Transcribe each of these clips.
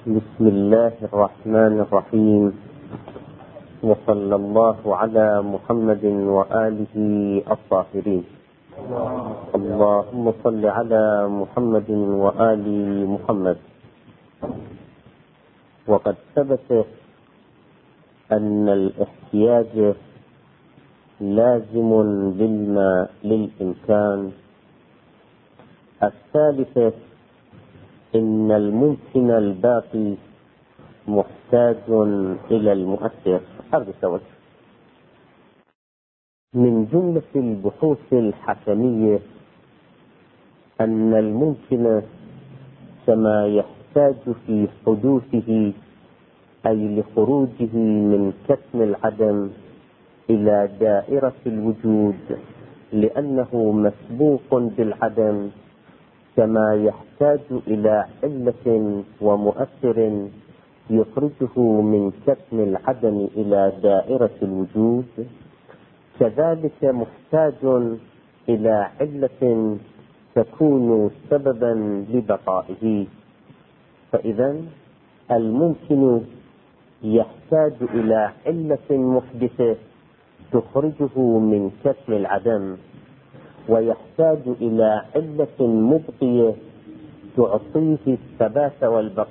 بسم الله الرحمن الرحيم، وصلى الله على محمد وآله الطاهرين. اللهم صل على محمد وآل محمد. وقد ثبت أن الاحتياج لازم للإمكان. الثالثة إن الممكن الباقي محتاج إلى المؤثر. من جملة البحوث الحكمية أن الممكن كما يحتاج في حدوثه أي لخروجه من كتم العدم إلى دائرة الوجود لأنه مسبوق بالعدم، كما يحتاج إلى علة ومؤثر يخرجه من كتم العدم إلى دائرة الوجود، كذلك محتاج إلى علة تكون سببا لبقائه. فإذا الممكن يحتاج إلى علة محدثة تخرجه من كتم العدم، ويحتاج إلى علة مبقية تعطيه الثبات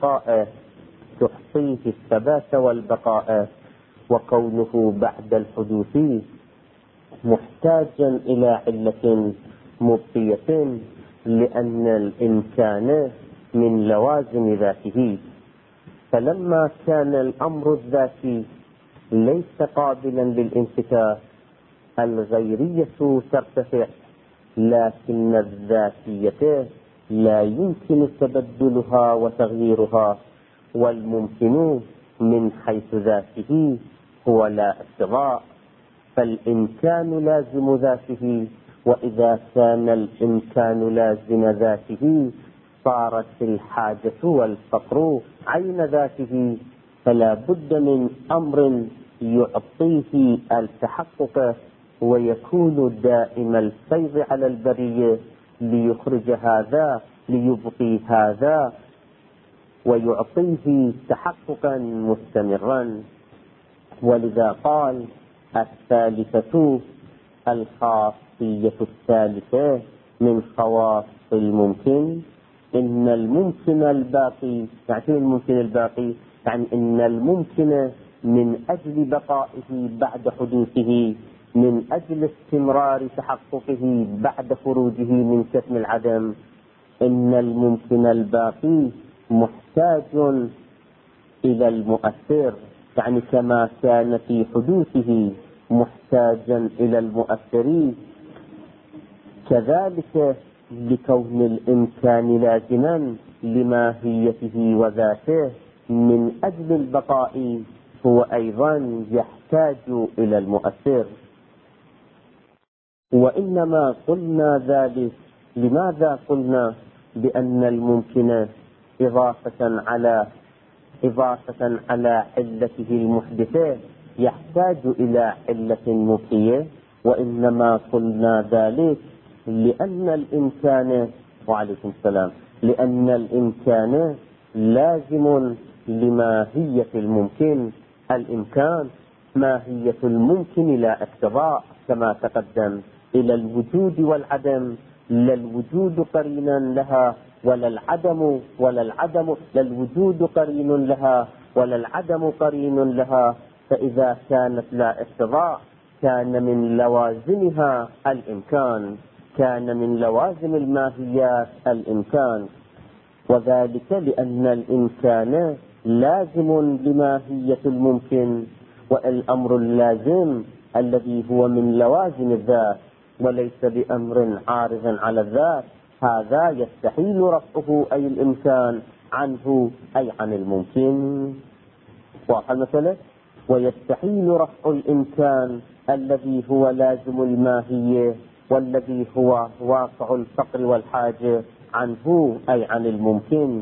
والبقاء، وكونه بعد الحدوث محتاجا إلى علة مبقية لأن الإمكان من لوازم ذاته. فلما كان الأمر الذاتي ليس قابلا للانفكاك، الغيرية ترتفع، لكن الذاتية لا يمكن تبدلها وتغييرها، والممكن من حيث ذاته هو لا اقتضاء، فالإمكان لازم ذاته، وإذا كان الإمكان لازم ذاته صارت الحاجة والفقر عين ذاته، فلا بد من أمر يعطيه التحقق ويكون دائم الفيض على البرية ليخرج هذا ليبقي هذا ويعطيه تحققا مستمرا. ولذا قال الثالثة الخاصية الثالثة من خواص الممكن إن الممكن الباقي. يعني إن الممكن من أجل بقائه بعد حدوثه، من أجل استمرار تحققه بعد خروجه من كتم العدم، إن الممكن الباقي محتاج إلى المؤثر، يعني كما كان في حدوثه محتاجا إلى المؤثر، كذلك لكون الإمكان لازما لماهيته وذاته من أجل البقاء هو أيضا يحتاج إلى المؤثر. وإنما قلنا ذلك، لماذا قلنا بأن الممكن إضافة على علته المحدثة يحتاج إلى علة مبقية؟ وإنما قلنا ذلك لأن الإمكان لازم لماهية الممكن. الإمكان ماهية الممكن لا اقتضاء كما تقدم، إلى الوجود والعدم، لا الوجود قرينا لها ولا العدم، للوجود قرين لها ولا العدم قرين لها. فإذا كانت لا اقتضاء كان من لوازمها الإمكان، كان من لوازم الماهيات الإمكان، وذلك لأن الإمكان لازم لماهية الممكن، والأمر اللازم الذي هو من لوازم الذات وليس بأمر عارض على الذات، هذا يستحيل رفعه أي الإمكان عنه أي عن الممكن. واضح المسألة؟ ويستحيل رفع الإمكان الذي هو لازم الماهية والذي هو واقع الفقر والحاجة عنه أي عن الممكن.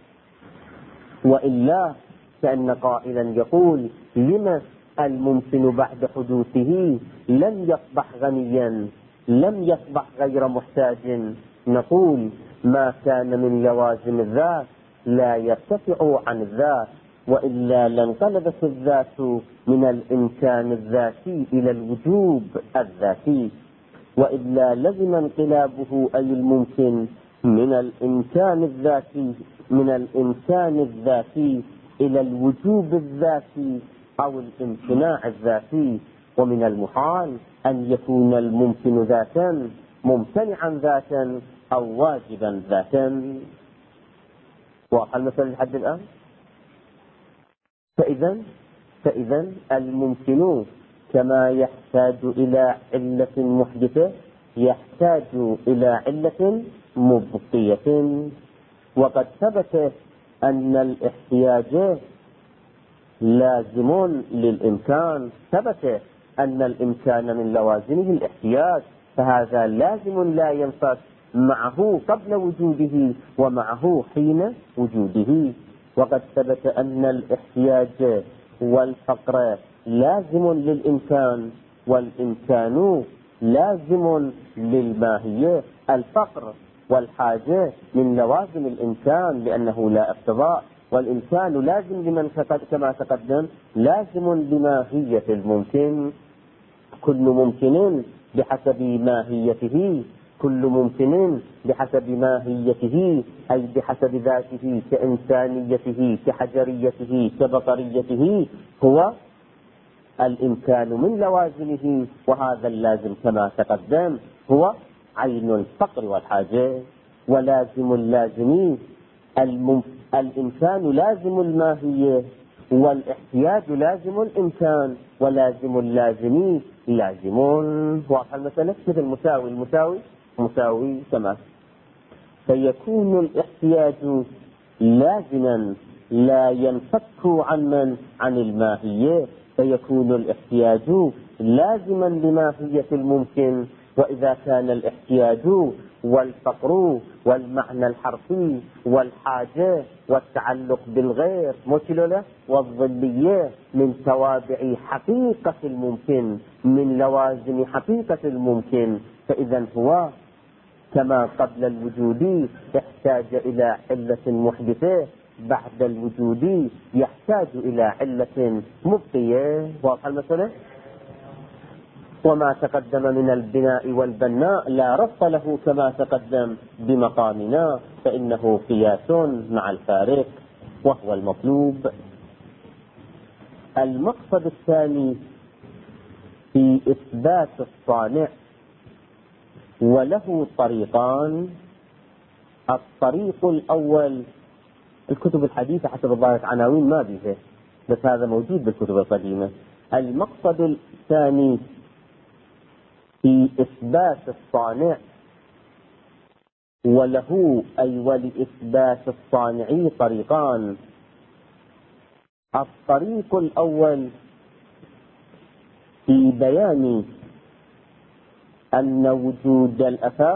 وإلا كأن قائلا يقول لما الممكن بعد حدوثه لم يصبح غنيا، لم يصبح غير محتاج؟ نقول ما كان من لوازم الذات لا يرتفع عن الذات، وإلا لانقلبت الذات من الإمكان الذاتي إلى الوجوب الذاتي، وإلا لزم انقلابه أي الممكن من الإمكان الذاتي إلى الوجوب الذاتي أو الامتناع الذاتي. ومن المحال أن يكون الممكن ذاتا ممتنعا ذاتا أو واجبا ذاتا. واضح المثل لحد الآن؟ فإذا الممكن كما يحتاج إلى علة محدثة يحتاج إلى علة مبقية. وقد ثبت أن الاحتياج لازم للإمكان، ثبت أن الإمكان من لوازمه الاحتياج، فهذا لازم لا ينفك معه قبل وجوده ومعه حين وجوده. وقد ثبت أن الاحتياج والفقر لازم للإمكان، والإمكان لازم للماهية. الفقر والحاجة من لوازم الإمكان لأنه لا اقتضاء، والإمكان لازم لمن كما تقدم لازم لماهية الممكن. كل ممكن بحسب ماهيته، كل ممكن بحسب ماهيته أي بحسب ذاته كإنسانيته كحجريته كبطريته هو الإمكان من لوازمه، وهذا اللازم كما تقدم هو عين الفقر والحاجة. ولازم اللازم الإمكان لازم الماهية، والاحتياج لازم الإمكان، ولازم اللازم لازم. واضح المسألة؟ مثل مساوي كما. فيكون الاحتياج لازما لا ينفك عن الماهية، فيكون الاحتياج لازما لماهية الممكن. وإذا كان الاحتياج والفقر والمعنى الحرفي والحاجة والتعلق بالغير مثل والظلية من توابع حقيقة الممكن، من لوازم حقيقة الممكن، فإذا هو كما قبل الوجود يحتاج إلى علة محدثة، بعد الوجود يحتاج إلى علة مبقية. واضح المسألة؟ وما تقدم من البناء والبناء لا ربط له كما تقدم بمقامنا، فإنه قياس مع الفارق وهو المطلوب. المقصد الثاني في إثبات الصانع، وله طريقان. الطريق الأول الكتب الحديثة حسب الظاهر عناوين ما بها، بس هذا موجود بالكتب القديمة. المقصد الثاني في إثبات الصانع، وله أي ولإثبات الصانع طريقان. الطريق الأول في بيان أن وجود الأثر،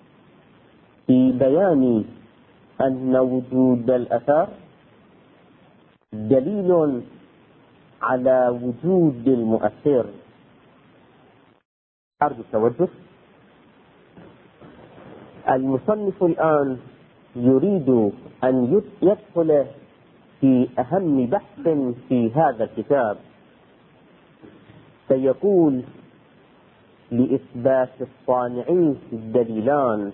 دليل على وجود المؤثر. أرجو التوجه. المصنف الآن يريد أن يدخل في أهم بحث في هذا الكتاب، فيقول لإثبات الصانع دليلان.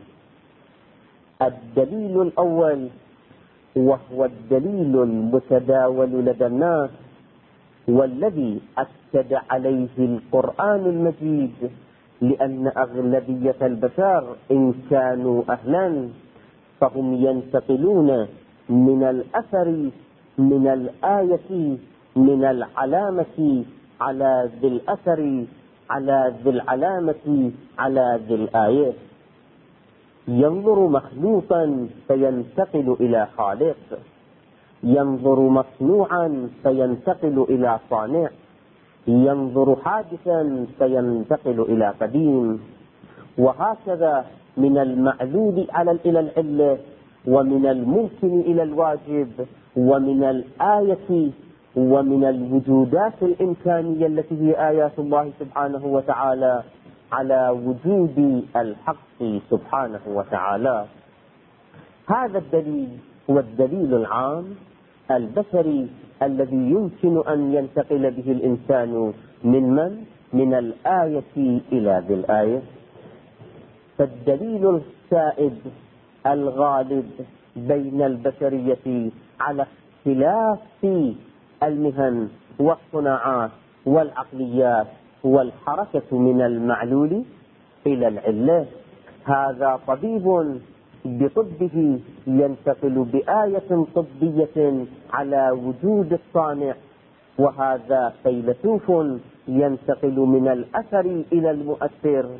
الدليل الأول وهو الدليل المتداول لدى الناس، والذي أكد عليه القرآن المجيد، لأن أغلبية البشر إن كانوا أهلا فهم ينتقلون من الأثر، من الآية، من العلامة على ذي الأثر، على ذي العلامة، على ذي الآية. ينظر مخلوقا فينتقل إلى خالق، ينظر مصنوعا فينتقل إلى صانع، ينظر حادثا فينتقل إلى قديم. وهكذا من المعلول إلى العلة، ومن الممكن إلى الواجب، ومن الآية ومن الوجودات الإمكانية التي هي آيات الله سبحانه وتعالى على وجود الحق سبحانه وتعالى. هذا الدليل هو الدليل العام البشري الذي يمكن أن ينتقل به الإنسان من الآية إلى ذي الآية. فالدليل السائد الغالب بين البشرية على اختلاف المهن والصناعات والعقليات والحركة من المعلول إلى العلة. هذا طبيب بطبه ينتقل بآية طبية على وجود الصانع، وهذا فيلسوف ينتقل من الأثر إلى المؤثر،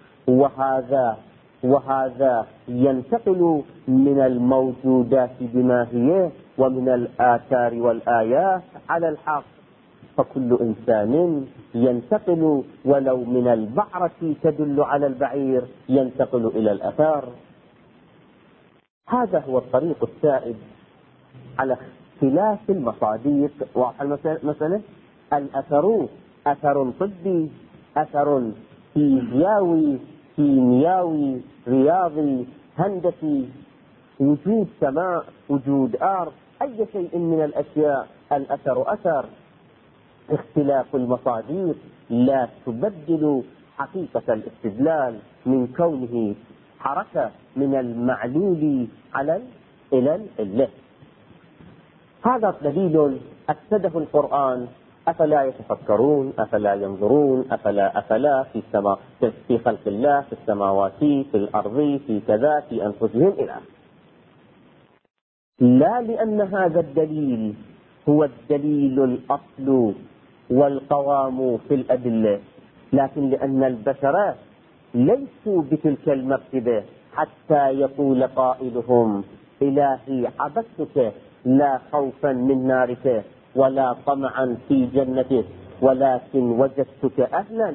وهذا ينتقل من الموجودات بما هي ومن الآثار والآيات على الحق. فكل إنسان ينتقل ولو من البعرة تدل على البعير ينتقل إلى الأثار. هذا هو الطريق السائد على اختلاف المصادق. واضح المسألة؟ الأثر أثر طبي، أثر فيزيائي، كيميائي، رياضي، هندسي، وجود سماء، وجود أرض، أي شيء من الأشياء الأثر أثر. اختلاف المصادر لا تبدل حقيقة الاستدلال من كونه حركة من المعلول إلى العلة. هذا دليل أفسده القرآن. أفلا يتفكرون، أفلا ينظرون، أفلا في خلق الله، في السماوات، في الأرض، في كذا، في أنفسهم إلى. لا لأن هذا الدليل هو الدليل الأصل والقوام في الأدلة، لكن لأن البشر ليسوا بتلك المرتبة حتى يقول قائلهم: إلهي عبدتك لا خوفا من نارك ولا طمعا في جنتك، ولكن وجدتك أهلا.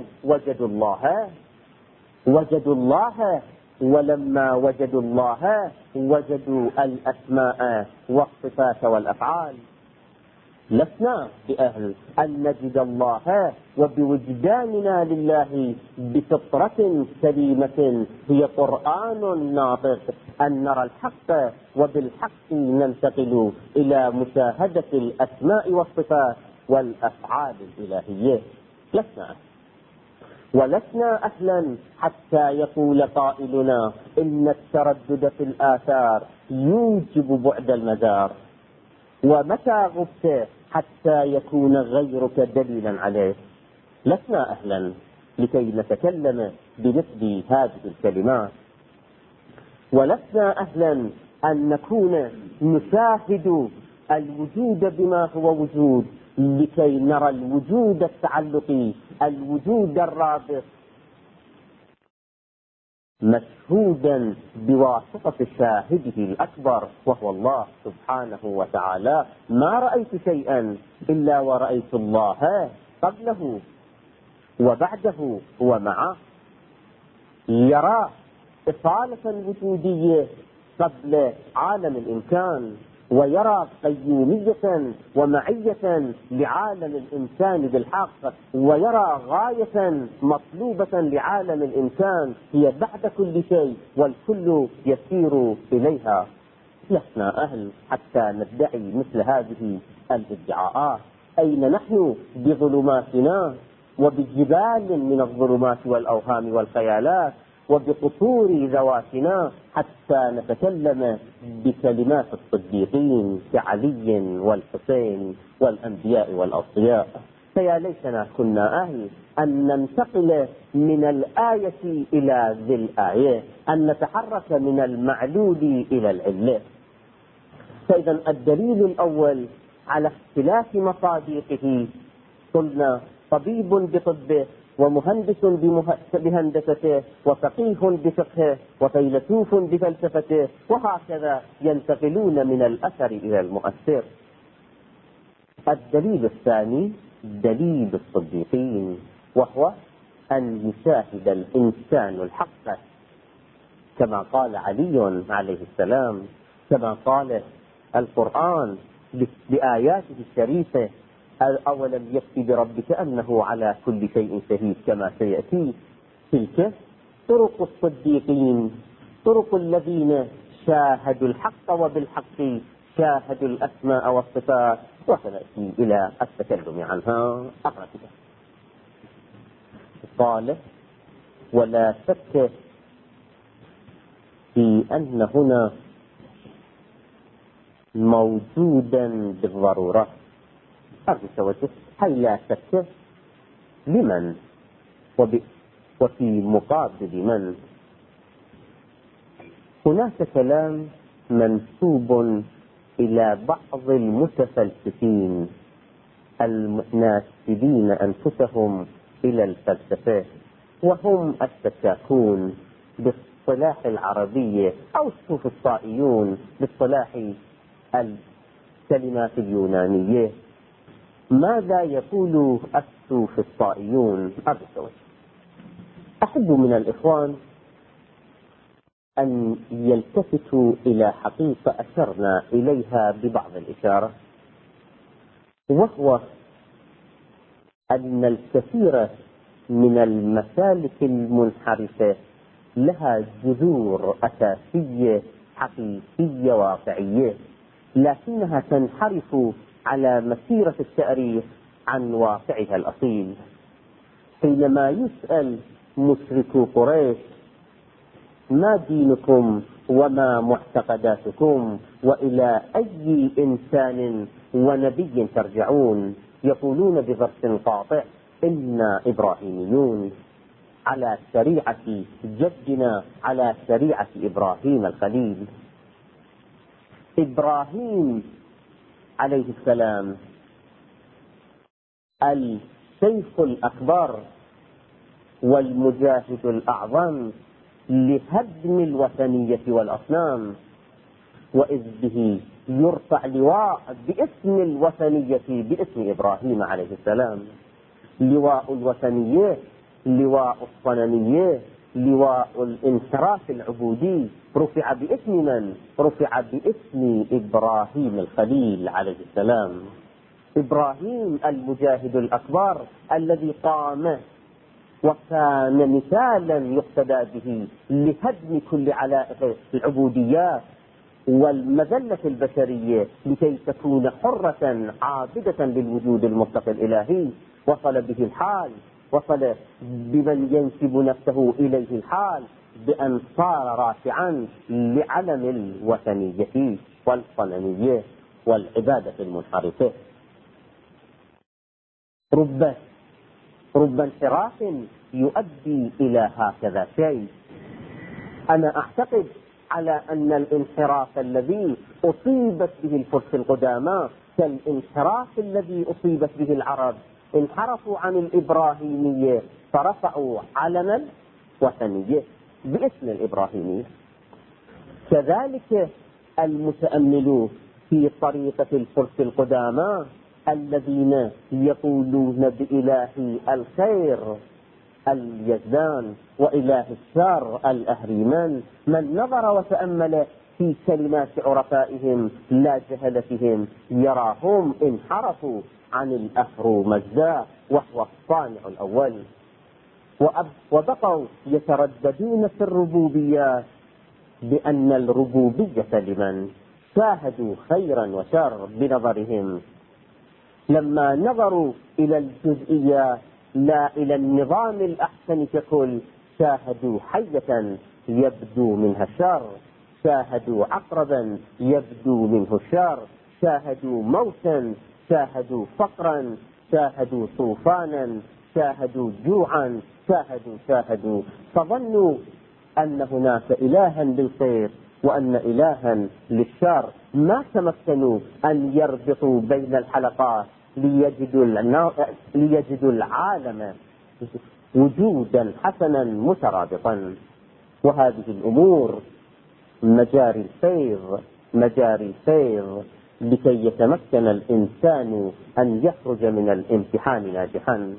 وجدوا الله، ولما وجدوا الله وجدوا الأسماء والصفات والأفعال. لسنا بأهل أن نجد الله وبوجداننا لله بفطرة سليمة هي قرآن ناطق أن نرى الحق وبالحق ننتقل إلى مشاهدة الأسماء والصفات والأفعال الإلهية. ولسنا أهلا حتى يقول قائلنا إن التردد في الآثار يوجب بعد المدار، ومتى غبت حتى يكون غيرك دليلا عليه. لسنا أهلا لكي نتكلم بمثل هذه الكلمات، ولسنا أهلا أن نكون نشاهد الوجود بما هو وجود لكي نرى الوجود التعلقي، الوجود الرابط مشهودا بواسطة شاهده الأكبر وهو الله سبحانه وتعالى. ما رأيت شيئا إلا ورأيت الله قبله وبعده ومعه. يرى إصالة الوجودية قبل عالم الإمكان، ويرى قيومية ومعية لعالم الإنسان بالحق، ويرى غاية مطلوبة لعالم الإنسان هي بعد كل شيء والكل يسير إليها. لسنا أهل حتى ندعي مثل هذه الادعاءات. أين نحن بظلماتنا وبجبال من الظلمات والأوهام والخيالات وبقصور ذواتنا حتى نتكلم بكلمات الصديقين كعلي والحسين والأنبياء والأوصياء؟ فيا ليتنا كنا أهل أن ننتقل من الآية إلى ذي الآية، أن نتحرك من المعلول إلى العلة. فإذا الدليل الأول على اختلاف مصادقه قلنا طبيب بطبه، ومهندس بهندسته، وفقيه بفقهه، وفيلسوف بفلسفته، وهكذا ينتقلون من الأثر إلى المؤثر. الدليل الثاني دليل الصديقين، وهو أن يشاهد الإنسان الحق كما قال علي عليه السلام، كما قال القرآن بآياته الشريفة: أولم يكفي بربك أنه على كل شيء شهيد، كما سيأتي. تلك طرق الصديقين، طرق الذين شاهدوا الحق وبالحق شاهدوا الأسماء والصفات، وسنأتي إلى التكلم عنها. أقرأ كده. قال: ولا شك في أن هنا موجودا بالضرورة. أرجو التوجه. هي لا شك لمن وفي مقابل من؟ هناك كلام منسوب إلى بعض المتفلسفين الناسبين أنفسهم إلى الفلسفة، وهم الشكاكون باصطلاح العربية، أو السوفسطائيون باصطلاح الكلمات اليونانية. ماذا يقول السوفسطائيون؟ أحب من الإخوان أن يلتفتوا إلى حقيقة أشرنا إليها ببعض الإشارة، وهو أن الكثير من المسالك المنحرفة لها جذور أساسية حقيقية واقعية، لكنها تنحرف على مسيرة التاريخ عن واقعها الأصيل. حينما يسأل مشركو قريش: ما دينكم وما معتقداتكم وإلى أي إنسان ونبي ترجعون؟ يقولون بظرف قاطع: إنا إبراهيميون، على شريعة جدنا، على شريعة إبراهيم الخليل. إبراهيم عليه السلام الشيخ الأكبر والمجاهد الأعظم لهدم الوثنية والأصنام، وإذ به يرفع لواء باسم الوثنية باسم إبراهيم عليه السلام. لواء الوثنية، لواء الصنمية، لواء الانحراف العبودي رفع باسم من؟ رفع باسم إبراهيم الخليل عليه السلام. إبراهيم المجاهد الأكبر الذي قام وكان مثالا يقتدى به لهدم كل علائق العبوديات والمذلة البشرية لكي تكون حرة عابدة للوجود المطلق الإلهي. وصل به الحال، وصل بمن ينسب نفسه إليه الحال بأن صار رافعا لعلم الوثنية والصنمية والعبادة المنحرفة. رب انحراف يؤدي إلى هكذا شيء. أنا أعتقد على أن الانحراف الذي أصيبت به الفرس القدامى كالانحراف الذي أصيبت به العرب، انحرفوا عن الإبراهيمية فرفعوا علما وثنية باسم الإبراهيمية. كذلك المتأملون في طريقة الفرس القدامى الذين يقولون بإله الخير اليزدان وإله الشر الأهريمن، من نظر وتأمل في كلمات عرفائهم لا جهلتهم يراهم انحرفوا عن الأهرومزدا وهو الصانع الأول، وبقوا يترددون في الربوبيات بأن الربوبية لمن؟ شاهدوا خيرا وشر بنظرهم. لما نظروا إلى الجزئيات لا إلى النظام الأحسن ككل، شاهدوا حية يبدو منها الشر، شاهدوا عقربا يبدو منه الشر، شاهدوا موتا، شاهدوا فقرا، شاهدوا طوفانا، شاهدوا جوعا، شاهدوا فظنوا أن هناك إلها للخير وأن إلها للشر. ما تمكنوا أن يربطوا بين الحلقات ليجدوا العالم وجودا حسنا مترابطا. وهذه الأمور مجاري الفيض لكي يتمكن الإنسان أن يخرج من الامتحان ناجحا.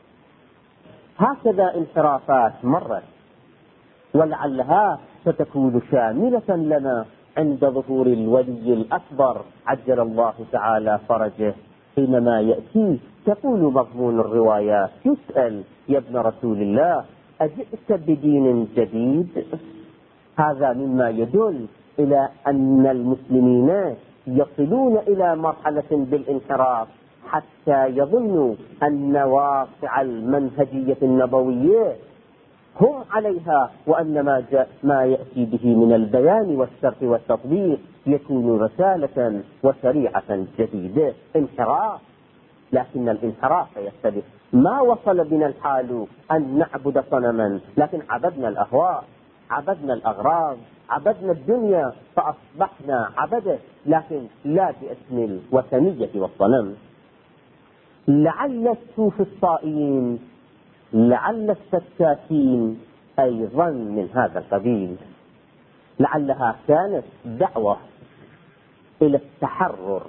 هكذا انحرافات مرت، ولعلها ستكون شاملة لنا عند ظهور الولي الأكبر عجل الله تعالى فرجه. حينما يأتي تقول مضمون الروايات، يسأل: يا ابن رسول الله، أجئت بدين جديد؟ هذا مما يدل إلى أن المسلمين يصلون إلى مرحلة بالانحراف حتى يظنوا أن واقع المنهجية النبوية هم عليها، وأن ما يأتي به من البيان والشرح والتطبيق يكون رسالة وشريعة جديدة. انحراف، لكن الانحراف يختلف. ما وصل بنا الحال أن نعبد صنما، لكن عبدنا الأهواء، عبدنا الأغراض، عبدنا الدنيا، فأصبحنا عبده، لكن لا باسم الوثنية والصنم. لعل السوف الصائين، لعل السكاكين أيضا من هذا القبيل، لعلها كانت دعوة إلى التحرر،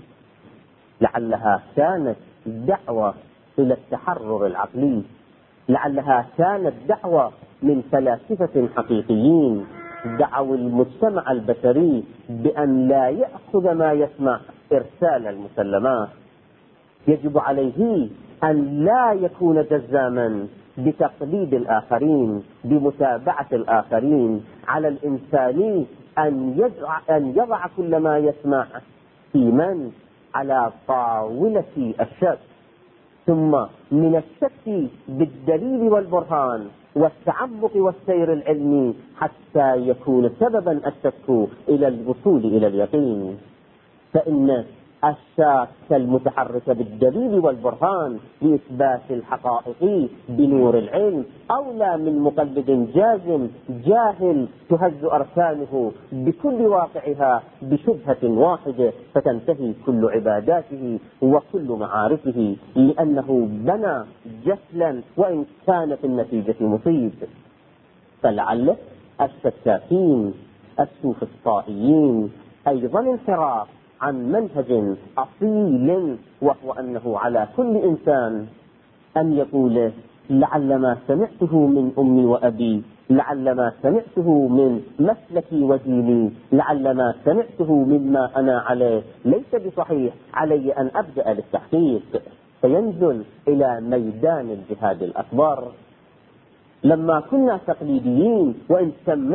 لعلها كانت دعوة إلى التحرر العقلي، لعلها كانت دعوة من فلاسفة حقيقيين دعوا المجتمع البشري بأن لا يأخذ ما يسمع إرسال المسلمات. يجب عليه أن لا يكون جزاما بتقليد الآخرين، بمتابعة الآخرين. على الإنسان أن يضع كل ما يسمع في على طاولة الشك، ثم من الشك بالدليل والبرهان والتعمق والسير العلمي حتى يكون سببا الشك إلى الوصول إلى اليقين. فإن الشاك المتحرك بالدليل والبرهان لإثبات الحقائق بنور العلم أولى من مقلد جازم جاهل تهز أركانه بكل واقعها بشبهة واحدة، فتنتهي كل عباداته وكل معارفه، لأنه بنى جهلا وإن كانت النتيجة مصيب. فلعل السكاكين السوفسطائيين أيضا انحراف عن منهج أصيل، وهو أنه على كل إنسان أن يقول لعل ما سمعته من أمي وأبي، لعل ما سمعته من مسلكي وديني، لعل ما سمعته مما أنا عليه ليس بصحيح، علي أن أبدأ للتحقيق، فينزل إلى ميدان الجهاد الأكبر. لما كنا تقليديين وإن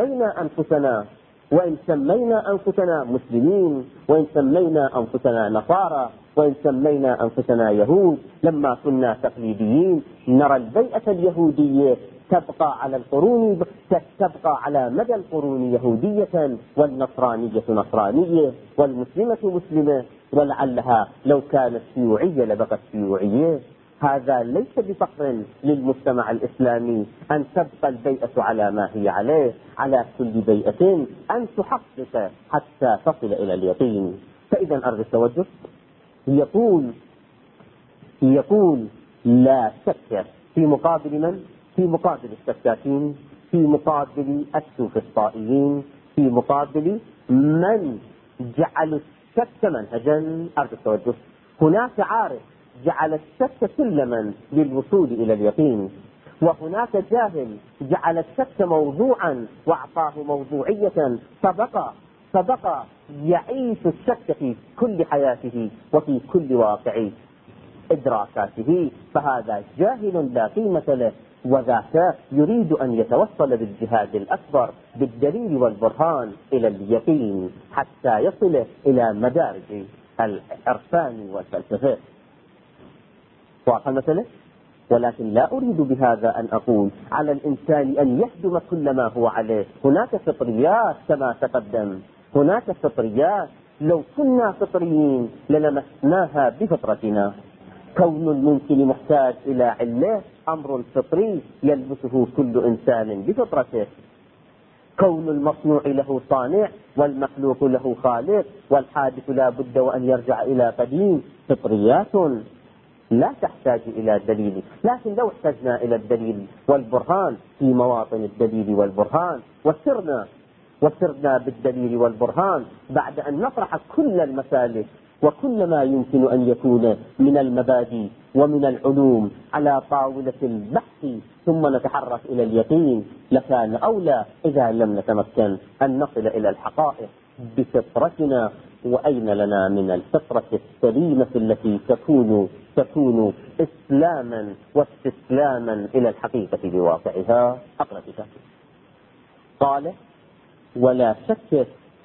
سمينا أنفسنا مسلمين، وإن سمينا أنفسنا نصارى، وإن سمينا أنفسنا يهود، لما كنا تقليديين نرى البيئة اليهودية تبقى على مدى القرون يهودية، والنصرانية نصرانية، والمسلمة مسلمة، ولعلها لو كانت شيوعية لبقت شيوعية. هذا ليس بفخر للمجتمع الإسلامي أن تبقى البيئة على ما هي عليه، على كل بيئة أن تحقق حتى تصل إلى اليقين. فإذا أرض التوجه يقول لا شك في مقابل من؟ في مقابل السكاكين، في مقابل السوفسطائيين، في مقابل من جعلوا الشك منهجا. أرض التوجه هناك عارف جعل الشك سلما للوصول إلى اليقين، وهناك جاهل جعل الشك موضوعا وأعطاه موضوعية، فبقى يعيش الشك في كل حياته وفي كل واقع إدراكاته، فهذا جاهل لا قيمة له، وذاك يريد أن يتوصل بالجهاد الأكبر بالدليل والبرهان إلى اليقين حتى يصل إلى مدارج العرفان والفلسفة. واضح المسألة؟ ولكن لا أريد بهذا أن أقول على الإنسان أن يهدم كل ما هو عليه. هناك فطريات كما تقدم، هناك فطريات لو كنا فطريين للمسناها بفطرتنا. كون الممكن محتاج إلى علة أمر فطري يلبسه كل إنسان بفطرته. كون المصنوع له صانع والمخلوق له خالق والحادث لا بد وأن يرجع إلى قديم، فطريات لا تحتاج إلى دليل. لكن لو احتجنا إلى الدليل والبرهان في مواطن الدليل والبرهان وسرنا بالدليل والبرهان بعد أن نطرح كل المسالك وكل ما يمكن أن يكون من المبادئ ومن العلوم على طاولة البحث، ثم نتحرك إلى اليقين، لكان أولى إذا لم نتمكن أن نصل إلى الحقائق بفطرتنا. وأين لنا من الفطرة السليمة التي تكون إسلاما واستسلاما إلى الحقيقة بواقعها. أقرأ كتاب قال: ولا شك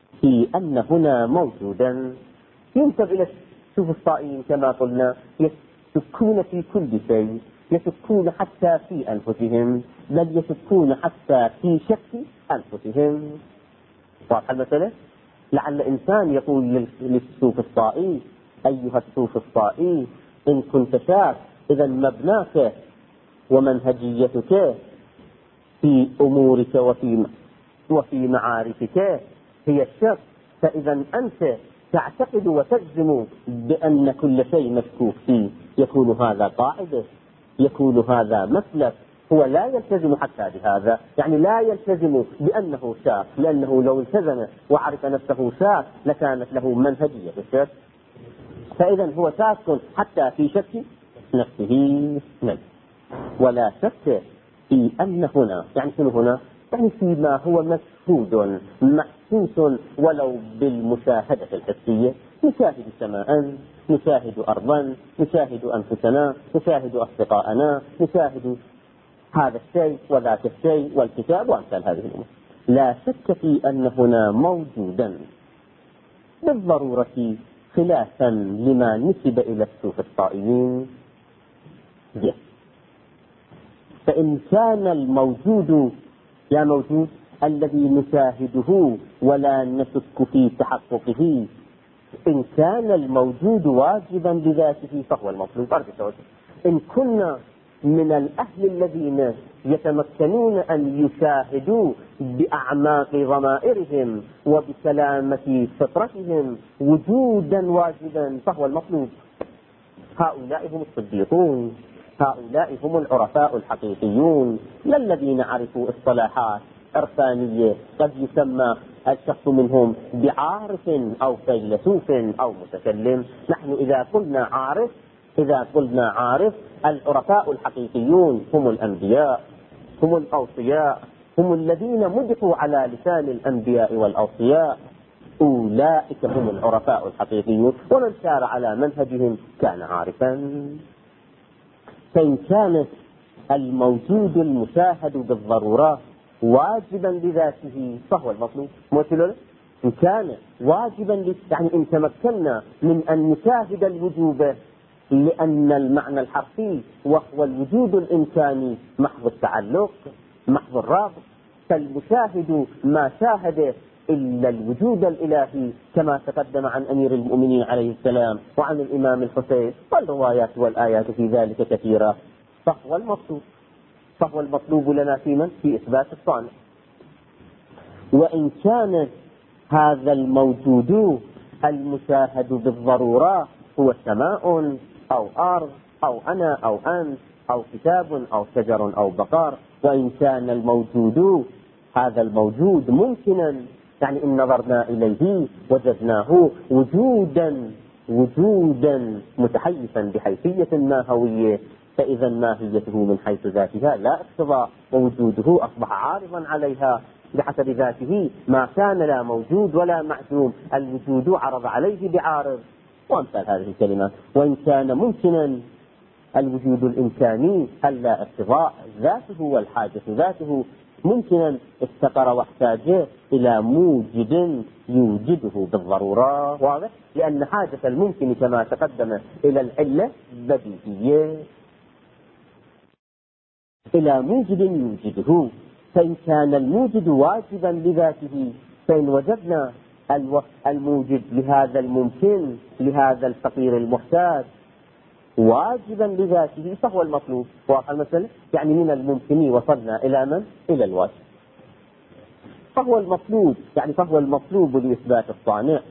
في أن هنا موجودا ينسب إلى السوفسطائيين كما قلنا، يشكون في كل شيء، يشكون حتى في أنفسهم، بل يشكون حتى في شك أنفسهم. واضح المسألة؟ لعل إنسان يقول للسوفسطائي: أيها السوفسطائي، إن كنت شاك إذا مبناك ومنهجيتك في أمورك وفي معارفك هي الشك، فإذا أنت تعتقد وتجزم بأن كل شيء مشكوك فيه. يكون هذا قاعدة، يكون هذا مسلك. هو لا يلتزم حتى بهذا، يعني لا يلتزم بأنه شاك، لأنه لو التزم وعرف نفسه شاك لكانت له منهجية الشك. فإذا هو شاك حتى في شك نفسه، ولا شك في أن هنا، يعني شنو هنا؟ يعني فيما هو مشهود محسوس ولو بالمشاهدة الحسية. نشاهد سماء، نشاهد أرضا، نشاهد أنفسنا، نشاهد أصدقاءنا، نشاهد هذا الشيء وذاك الشيء والكتاب وأمثال هذه الأمور. لا شك في أن هنا موجودا بالضرورة، خلافا لما نسب إلى السوفسطائيين. فإن كان الموجود يا موجود الذي نشاهده ولا نشك في تحققه، إن كان الموجود واجبا بذاته فهو المطلوب. إن كنا من الأهل الذين يتمكنون أن يشاهدوا بأعماق ضمائرهم وبسلامة فطرتهم وجودا واجبا فهو المطلوب. هؤلاء هم الصديقون، هؤلاء هم العرفاء الحقيقيون، لا الذين عرفوا اصطلاحات عرفانية قد يسمى الشخص منهم بعارف أو فيلسوف أو متكلم. نحن إذا قلنا عارف، العرفاء الحقيقيون هم الأنبياء، هم الأوصياء، هم الذين مدحوا على لسان الأنبياء والأوصياء. أولئك هم العرفاء الحقيقيون، ومن سار على منهجهم كان عارفا. فإن كان الموجود المشاهد بالضرورة واجبا بذاته فهو المطلوب. إن كان واجبا، يعني إن تمكنا من أن نشاهد الوجوب، لأن المعنى الحرفي وهو الوجود الإمكاني محض التعلق محض الرابط، فالمشاهد ما شاهد إلا الوجود الإلهي كما تقدم عن أمير المؤمنين عليه السلام وعن الإمام الحسين، والروايات والآيات في ذلك كثيرة. فهو المطلوب لنا في إثبات الصانع. وإن كان هذا الموجود المشاهد بالضرورة هو سماء أو أرض أو أنا أو أنت أو كتاب أو شجر أو بقر، وإن كان الموجود هذا الموجود ممكنا، يعني إن نظرنا إليه وجدناه وجودا متحيزا بحيثية ماهوية، فإذا ماهيته من حيث ذاتها لا اقتضاء، ووجوده أصبح عارضا عليها بحسب ذاته. ما كان لا موجود ولا معدوم، الوجود عرض عليه بعارض، وأمثال هذه الكلمات. وإن كان ممكنا، الوجود الإمكاني اللا اقتضاء ذاته والحاجة ذاته ممكنا افتقر واحتاج إلى موجد يوجده بالضرورة. واضح؟ لأن حاجة الممكن كما تقدم إلى العلة بديهية، إلى موجد يوجده. فإن كان الموجد واجبا بذاته، فإن وجدنا الموجد لهذا الممكن لهذا الفقير المحتاج واجبا بذاته فهو المطلوب. واضح المسألة؟ يعني من الممكن وصلنا إلى من؟ إلى الواجب. فهو المطلوب لإثبات الصانع.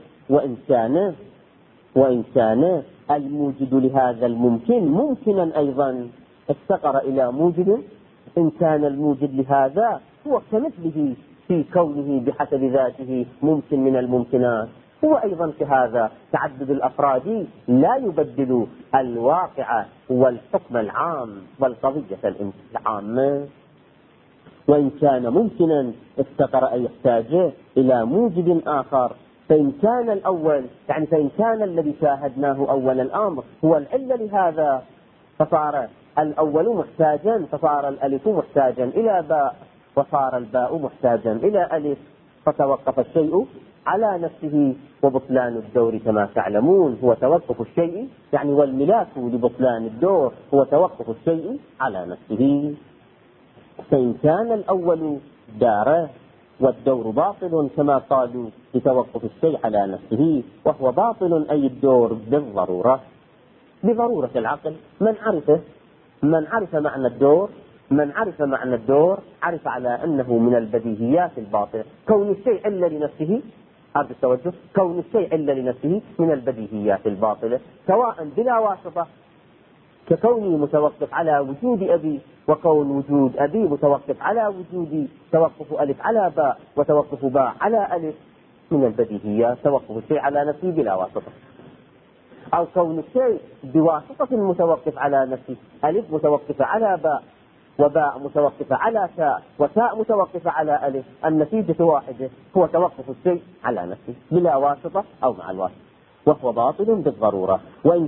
وإن كان الموجد لهذا الممكن ممكنا أيضا افتقر إلى موجد، إن كان الموجد لهذا هو كمثله في كونه بحسب ذاته ممكن من الممكنات، هو أيضا كهذا تعدد الأفراد لا يبدل الواقع والحكم العام والقضية العامة. وإن كان ممكنا افتقر أي يحتاج إلى موجب آخر. فإن كان الأول، يعني فإن كان الذي شاهدناه أول الأمر هو العلة لهذا، فصار الأول محتاجا، فصار الألف محتاجا إلى باء، وصار الباء محتاجا إلى ألف، فتوقف الشيء على نفسه، وبطلان الدور كما تعلمون هو توقف الشيء، يعني والملاك لبطلان الدور هو توقف الشيء على نفسه. فإن كان الأول دار والدور باطل كما قالوا لتوقف الشيء على نفسه، وهو باطل أي الدور بالضرورة، بضرورة العقل. من عرف معنى الدور عرف على أنه من البديهيات الباطلة. كون الشيء علة لنفسه، هذا التوجه، كون الشيء علة لنفسه من البديهيات الباطلة، سواء بلا واسطة ككوني متوقف على وجود أبي، وكون وجود أبي متوقف على وجودي، توقف ألف على باء وتوقف باء على ألف، من البديهيات توقف الشيء على نفسه بلا واسطة. أو كون الشيء بواسطة متوقف على نفسه، ألف متوقفة على باء، وباء متوقفة على تاء، وتاء متوقفة على ألف، النتيجة واحدة، هو توقف الشيء على نفسه بلا واسطة أو مع الواسطة، وهو باطل بالضرورة. وإن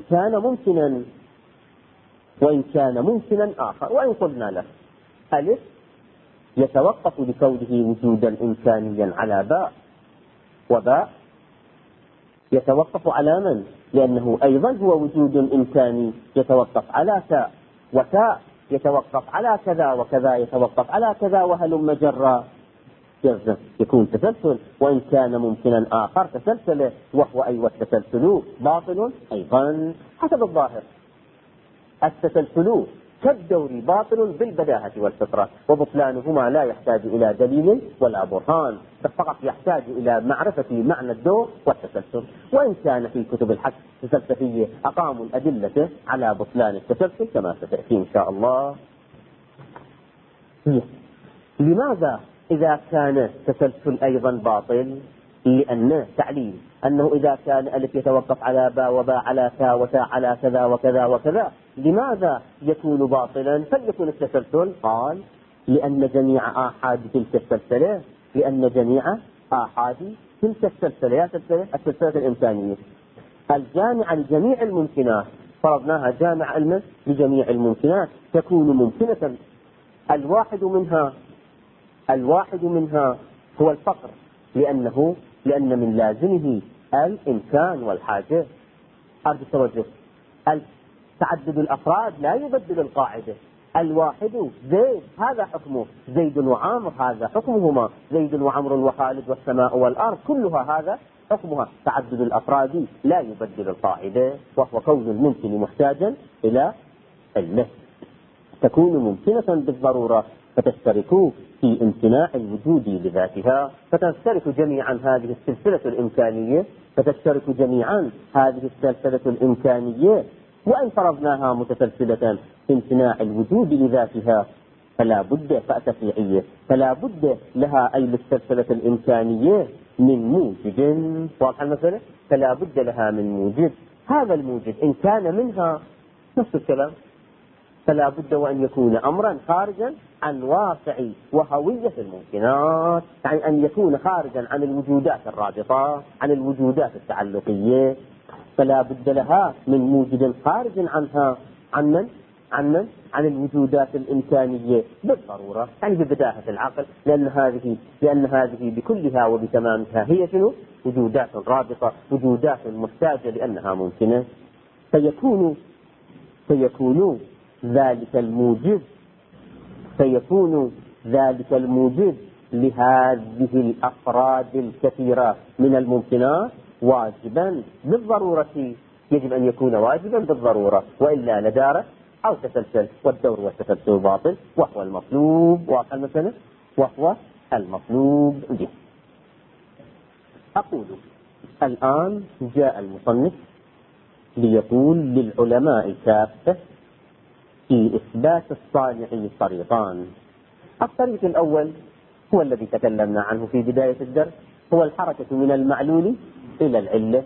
كان ممكنا آخر، وإن قلنا له ألف يتوقف لكونه وجودا إمكانيا على باء، وباء يتوقف على من؟ لأنه أيضا هو وجود إمكاني يتوقف على تاء، وتاء يتوقف على كذا، وكذا يتوقف على كذا، وهلم جرا، يكون تسلسل. وإن كان ممكنا آخر تسلسله، وهو أيوة التسلسل باطل أيضا حسب الظاهر. التسلسل كالدور باطل بالبداهة والفطرة، وبطلانهما لا يحتاج إلى دليل ولا برهان، فقط يحتاج إلى معرفة معنى الدور والتسلسل. وإن كان في كتب الحق الفلسفية أقاموا الأدلة على بطلان التسلسل كما ستأتي إن شاء الله. لماذا إذا كان التسلسل أيضا باطل؟ لأن تعليل أنه إذا كان ألف يتوقف على باء، وباء على تاء، وتاء على كذا وكذا وكذا، لماذا يكون باطلا؟ فليكن التسلسل. قال لأن جميع آحاد تلك السلسلة، السلسلة الإمكانية الجامعة لجميع الممكنات، فرضناها جامع المس لجميع الممكنات، تكون ممكنة. الواحد منها هو الفقر، لأن من لازمه الإمكان والحاجة. أرجو التوجه. تعدد الأفراد لا يبدل القاعدة. الواحد زيد هذا حكمه، زيد وعامر هذا حكمهما، زيد وعمر وخالد والسماء والأرض كلها هذا حكمها. تعدد الأفراد لا يبدل القاعدة، وهو كون الممكن محتاجا إلى علة. تكون ممكنة بالضرورة، فتشترك في امتناع الوجود لذاتها، فتشترك جميعا هذه السلسلة الإمكانية. وإن فرضناها متسلسلة في امتناع الوجود لذاتها فلا بد فأتفريعية، فلا بد لها أي للسلسلة الإمكانية من موجد. واضح المسألة؟ فلا بد لها من موجد. هذا الموجد إن كان منها نفس الكلام، فلا بد وأن يكون أمرا خارجا عن واقع وهوية الممكنات، يعني أن يكون خارجا عن الوجودات الرابطة، عن الوجودات التعلقية. فلا بد لها من موجد خارج عنها، عن الوجودات الإمكانية بالضرورة، يعني ببداهة العقل، لأن هذه بكلها وبتمامها هي شنو؟ وجودات رابطة، وجودات محتاجة لأنها ممكنة. فيكون ذلك الموجب لهذه الأفراد الكثيرة من الممكنات واجبا بالضرورة، يجب أن يكون واجبا بالضرورة، وإلا لدار أو تسلسل، والدور والتسلسل باطل، وهو المطلوب. واقع المسألة، وهو المطلوب به. أقول الآن جاء المصنف ليقول للعلماء كافة في إثبات الصانع طريقان. الطريق الأول هو الذي تكلمنا عنه في بداية الدرس، هو الحركة من المعلول إلى العلة.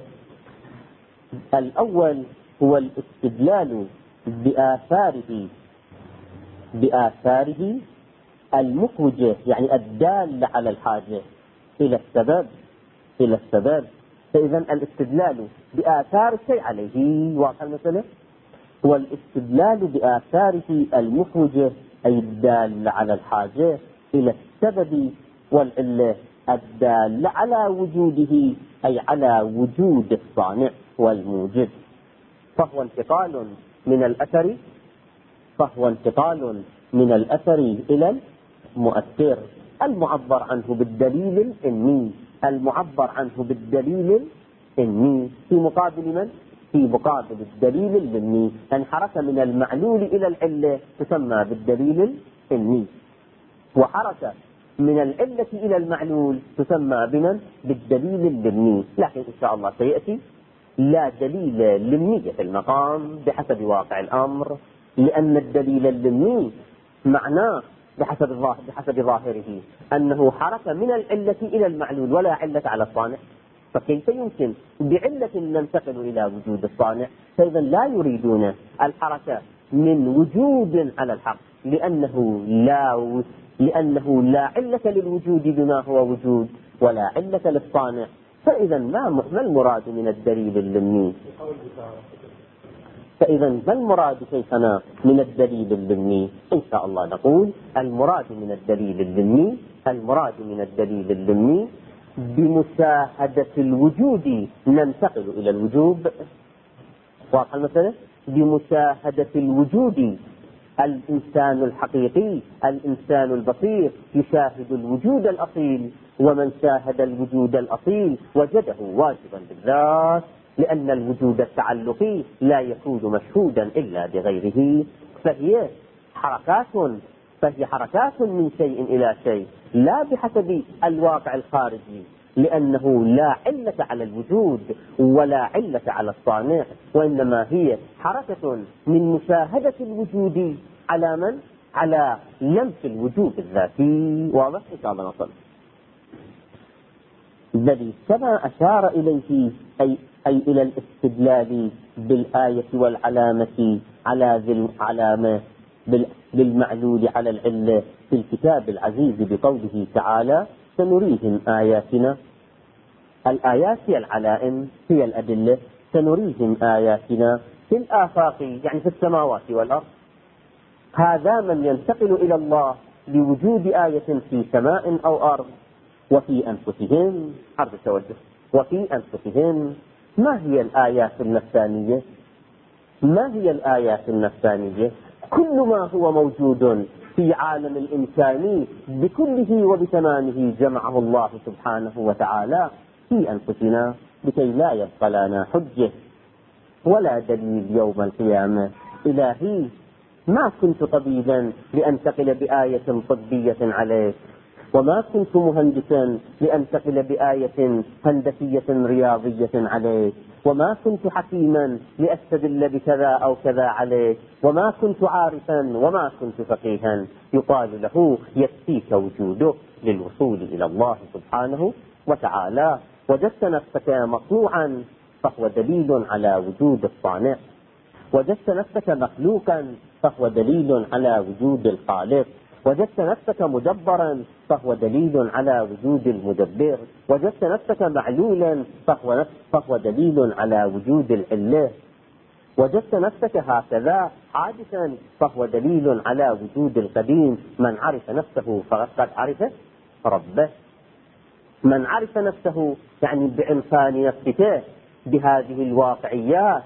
الأول هو الاستدلال بآثاره المخرجة، يعني الدالة على الحاجة إلى السبب. فإذا الاستدلال بآثار الشيء عليه، واضح المسألة، هو الاستدلال بآثاره المخرجة أي الدالة على الحاجة إلى السبب والعلة الدالة على وجوده، أي على وجود الصانع والموجد. فهو انتقال من الأثر إلى المؤثر، المعبر عنه بالدليل الإني، في مقابل من؟ في مقابل الدليل الإني. أن حركة من المعلول إلى العلة تسمى بالدليل الإني، وحركة من العلة إلى المعلول تسمى بالدليل الإني. لكن إن شاء الله سيأتي لا دليل لمني في المقام بحسب واقع الأمر، لأن الدليل اللمني معناه بحسب ظاهره أنه حركة من العلة إلى المعلول ولا علة على الصانع، فكيف يمكن بعلة ننتقل إلى وجود الصانع؟ فإذا لا يريدون الحركة من وجود على الحق، لأنه لا علة للوجود بما هو وجود ولا علة للصانع. فإذا ما المراد من الدليل اللمني؟ فإذا ما المراد شيخنا من الدليل اللمني؟ إن شاء الله نقول المراد من الدليل اللمني بمشاهدة الوجود ننتقل إلى الوجوب. واضح المسألة؟ بمشاهدة الوجود الإنسان الحقيقي، الإنسان البصير يشاهد الوجود الأصيل، ومن شاهد الوجود الأصيل وجده واجبا بالذات، لأن الوجود التعلقي لا يكون مشهودا إلا بغيره. فهي حركات من شيء إلى شيء لا بحسب الواقع الخارجي، لأنه لا علة على الوجود ولا علة على الصانع، وإنما هي حركة من مشاهدة الوجود على من؟ على لمس الوجود الذاتي. واضح؟ إن شاء الله نصل. الذي كما أشار إليه أي إلى الاستدلال بالآية والعلامة على ذي العلامة بالمعلول على العلة في الكتاب العزيز بقوله تعالى: سنريهم آياتنا. الآيات هي العلائم، هي الأدلة. سنريهم آياتنا في الآفاق، يعني في السماوات والأرض. هذا من ينتقل إلى الله لوجود آية في سماء أو أرض. وفي أنفسهم، عرض التوجه، وفي أنفسهم. ما هي الآيات النفسانية؟ كل ما هو موجود في عالم الإمكان بكله وبتمامه جمعه الله سبحانه وتعالى في أنفسنا، لكي لا يبقى لنا حجة ولا دليل يوم القيامة. إلهي، ما كنت طبيبا لأنتقل بآية طبية عليك، وما كنت مهندسا لأنتقل بآية هندسية رياضية عليك، وما كنت حكيما لأستدل بكذا أو كذا عليك، وما كنت عارفا وما كنت فقيها. يقال له: يكفيك وجوده للوصول إلى الله سبحانه وتعالى. وجدت نفسك مصنوعا فهو دليل على وجود الصانع، وجدت نفسك مخلوقا فهو دليل على وجود الخالق، وجدت نفسك مدبرا فهو دليل على وجود المدبر، وجدت نفسك معلولا فهو دليل على وجود العلة، وجدت نفسك هكذا حادثا فهو دليل على وجود القديم. من عرف نفسه فقد عرف ربه. من عرف نفسه يعني بإمكان نفسه بهذه الواقعيات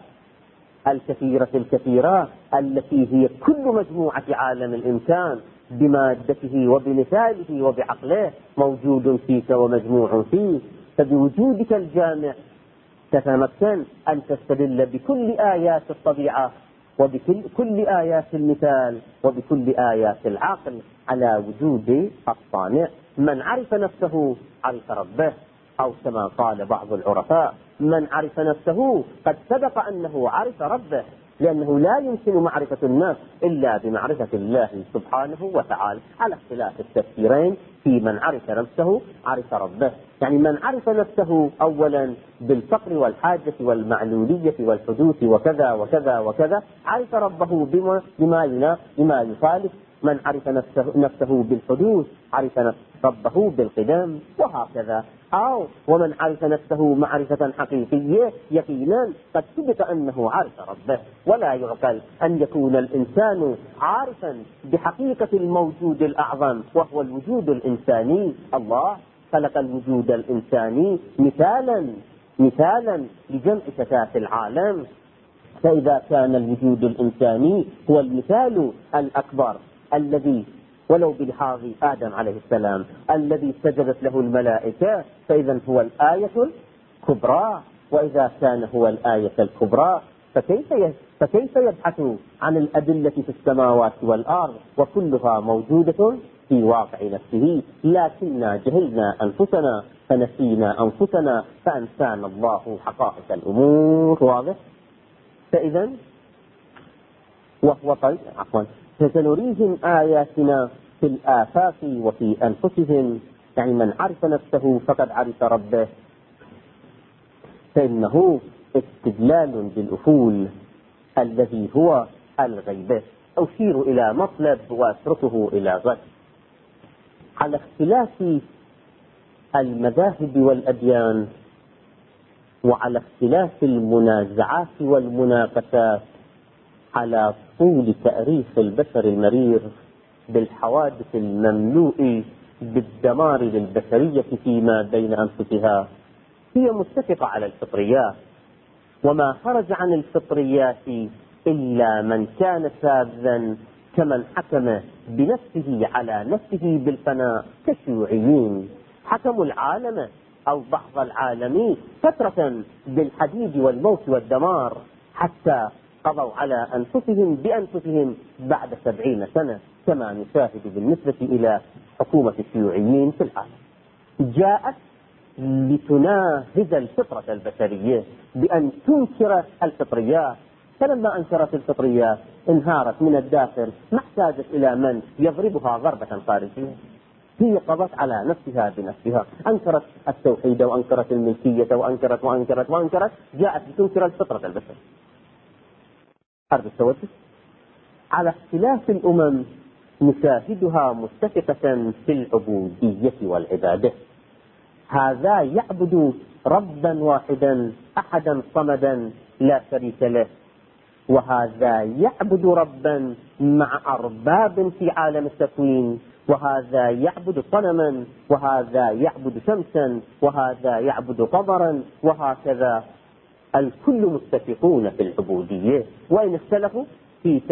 الكثيرة التي هي كل مجموعة عالم الإمكان بمادته وبمثاله وبعقله موجود فيك ومجموع فيك. فبوجودك الجامع تتمكن أن تستدل بكل آيات الطبيعة وبكل آيات المثال وبكل آيات العقل على وجود الصانع. من عرف نفسه عرف ربه، أو كما قال بعض العرفاء: من عرف نفسه قد سبق أنه عرف ربه، لأنه لا يمكن معرفة النفس إلا بمعرفة الله سبحانه وتعالى، على اختلاف التفسيرين في من عرف نفسه عرف ربه. يعني من عرف نفسه أولا بالفقر والحاجة والمعلولية والحدوث وكذا وكذا وكذا، عرف ربه بما يخالف. من عرف نفسه بالحدوث عرف ربه بالقدم، وهكذا. ومن عرف نفسه معرفة حقيقية يقينا قد ثبت أنه عرف ربه. ولا يعقل أن يكون الإنسان عارفا بحقيقة الموجود الأعظم وهو الوجود الإنساني الله، خلق الوجود الإنساني مثالا لجمع شتات العالم. فإذا كان الوجود الإنساني هو المثال الأكبر الذي ولو بلحاظ آدم عليه السلام الذي سجدت له الملائكة، فإذا هو الآية الكبرى. وإذا كان هو الآية الكبرى فكيف يبحث عن الأدلة في السماوات والأرض وكلها موجودة في واقع نفسه؟ لكننا جهلنا أنفسنا فنسينا أنفسنا فأنسانا الله حقائق الأمور. واضح؟ فإذا فسنريهم آياتنا في الآفاق وفي أنفسهم. يعني من عرف نفسه فقد عرف ربه، فإنه استدلال بالأفول الذي هو الغيبة. أشير إلى مطلب وأتركه إلى غد. على اختلاف المذاهب والأديان وعلى اختلاف المنازعات والمناقشات على طول تاريخ البشر المرير بالحوادث المملوء بالدمار للبشرية فيما بين أنفسها، هي متفقة على الفطريات، وما خرج عن الفطريات إلا من كان شاذا كمن حكم بنفسه على نفسه بالفناء كالشيوعيين. حكموا العالم أو بعض العالم فترة بالحديد والموت والدمار حتى قضوا على أنفسهم بأنفسهم بعد 70 سنة، كما نشاهد بالنسبة إلى حكومة الشيوعيين في العالم. جاءت لتناهز الفطرة البشرية بأن تنكر الفطريات، فلما أنكرت الفطريات انهارت من الداخل، ما احتاجت إلى من يضربها ضربة خارجية. هي قضت على نفسها بنفسها، أنكرت التوحيد وأنكرت الملكية وأنكرت، جاءت لتنكر الفطرة البشرية. أرض التوجه على اختلاف الأمم نشاهدها متفقة في العبودية والعبادة. هذا يعبد ربا واحدا أحدا صمدا لا شريك له، وهذا يعبد ربا مع أرباب في عالم التكوين، وهذا يعبد صنما، وهذا يعبد شمسا، وهذا يعبد قمرا، وهكذا. الكل متفقون في العبودية، وإن اختلفوا في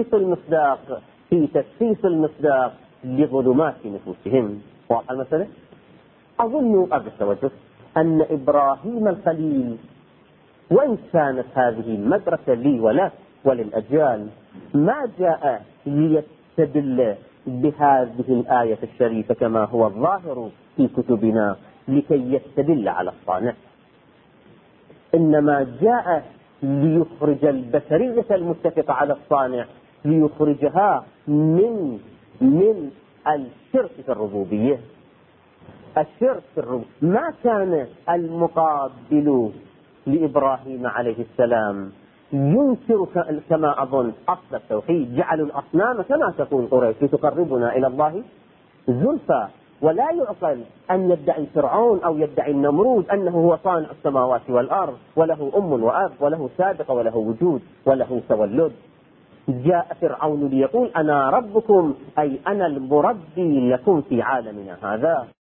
تشخيص المصداق لظلمات نفوسهم. واضح المسألة؟ أظن التوجه أن إبراهيم الخليل، وإن كانت هذه مدرسة لي وله وللأجيال، ما جاء ليستدل بهذه الآية الشريفة كما هو الظاهر في كتبنا لكي يستدل على الصانع، إنما جاء ليخرج البشرية المتفقة على الصانع، ليخرجها من الشرك في الربوبية. الشرك في الربوبية ما كان المقابل لإبراهيم عليه السلام ينكر كما أظن أصل التوحيد، جعلوا الأصنام كما تقول قريش لتقربنا إلى الله زلفى. ولا يعقل أن يدعي فرعون أو يدعي النمرود أنه هو صانع السماوات والأرض وله أم وأب وله سابقة وله وجود وله تولد. جاء فرعون ليقول أنا ربكم، أي أنا المربي لكم في عالمنا هذا.